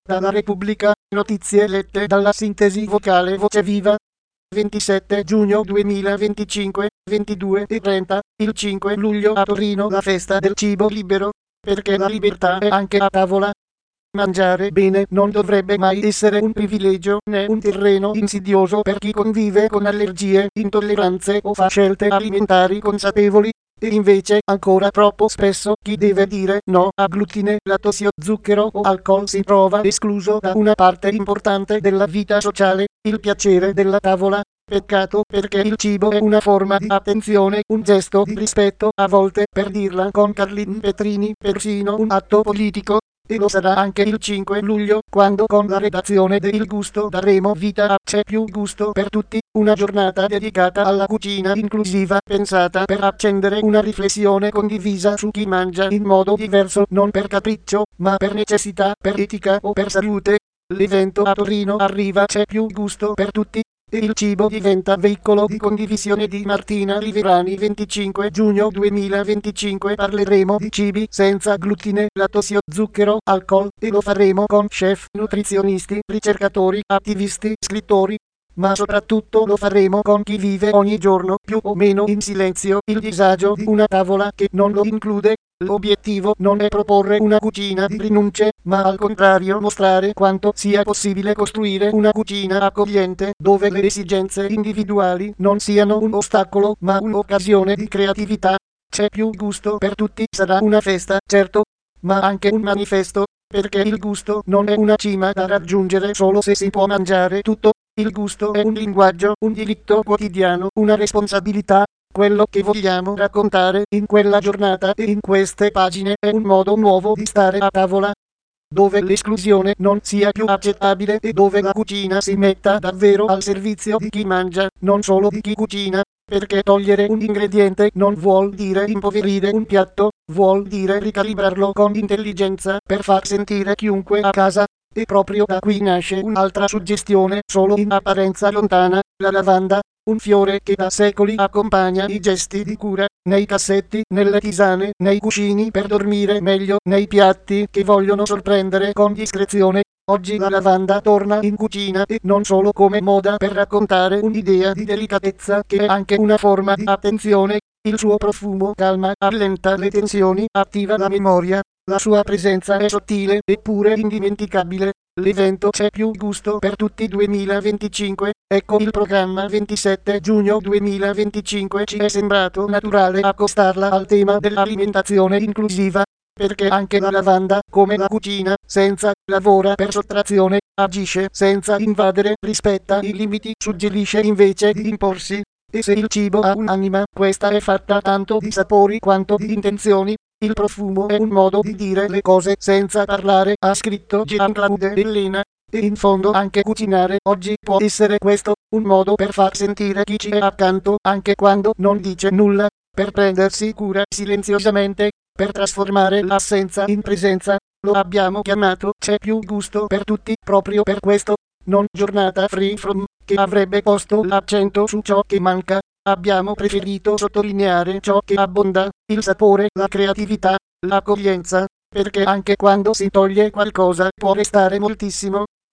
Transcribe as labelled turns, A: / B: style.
A: Dalla Repubblica, notizie lette dalla sintesi vocale Voce Viva. 27 giugno 2025, 22:30, il 5 luglio a Torino la festa del cibo libero, perché la libertà è anche a tavola. Mangiare bene non dovrebbe mai essere un privilegio né un terreno insidioso per chi convive con allergie, intolleranze o fa scelte alimentari consapevoli. E invece ancora troppo spesso chi deve dire no a glutine, lattosio, zucchero o alcol si trova escluso da una parte importante della vita sociale, il piacere della tavola. Peccato, perché il cibo è una forma di attenzione, un gesto di rispetto, a volte, per dirla con Carlin Petrini, persino un atto politico. E lo sarà anche il 5 luglio, quando con la redazione de Il Gusto daremo vita a C'è più gusto per tutti, una giornata dedicata alla cucina inclusiva, pensata per accendere una riflessione condivisa su chi mangia in modo diverso, non per capriccio, ma per necessità, per etica o per salute. L'evento a Torino arriva C'è più gusto per tutti, e il cibo diventa veicolo di condivisione di Martina Riverani. 25 giugno 2025 parleremo di cibi senza glutine, lattosio, zucchero, alcol, e lo faremo con chef, nutrizionisti, ricercatori, attivisti, scrittori. Ma soprattutto lo faremo con chi vive ogni giorno, più o meno in silenzio, il disagio di una tavola che non lo include. L'obiettivo non è proporre una cucina di rinunce, ma al contrario mostrare quanto sia possibile costruire una cucina accogliente, dove le esigenze individuali non siano un ostacolo, ma un'occasione di creatività. C'è più gusto per tutti sarà una festa, certo, ma anche un manifesto, perché il gusto non è una cima da raggiungere solo se si può mangiare tutto. Il gusto è un linguaggio, un diritto quotidiano, una responsabilità. Quello che vogliamo raccontare in quella giornata e in queste pagine è un modo nuovo di stare a tavola, dove l'esclusione non sia più accettabile e dove la cucina si metta davvero al servizio di chi mangia, non solo di chi cucina, perché togliere un ingrediente non vuol dire impoverire un piatto, vuol dire ricalibrarlo con intelligenza per far sentire chiunque a casa. E proprio da qui nasce un'altra suggestione, solo in apparenza lontana, la lavanda, un fiore che da secoli accompagna i gesti di cura, nei cassetti, nelle tisane, nei cuscini per dormire meglio, nei piatti che vogliono sorprendere con discrezione. Oggi la lavanda torna in cucina e non solo come moda per raccontare un'idea di delicatezza che è anche una forma di attenzione. Il suo profumo calma, allenta le tensioni, attiva la memoria. La sua presenza è sottile eppure indimenticabile. L'evento C'è più gusto per tutti 2025, ecco il programma. 27 giugno 2025 ci è sembrato naturale accostarla al tema dell'alimentazione inclusiva, perché anche la lavanda, come la cucina, senza, lavora per sottrazione, agisce senza invadere, rispetta i limiti, suggerisce invece di imporsi. E se il cibo ha un'anima, questa è fatta tanto di sapori quanto di intenzioni. Il profumo è un modo di dire le cose senza parlare, ha scritto Jean-Claude Ellena. E in fondo anche cucinare oggi può essere questo, un modo per far sentire chi ci è accanto, anche quando non dice nulla, per prendersi cura silenziosamente, per trasformare l'assenza in presenza. Lo abbiamo chiamato C'è più gusto per tutti proprio per questo, non giornata free from, che avrebbe posto l'accento su ciò che manca. Abbiamo preferito sottolineare ciò che abbonda, il sapore, la creatività, l'accoglienza, perché anche quando si toglie qualcosa può restare moltissimo.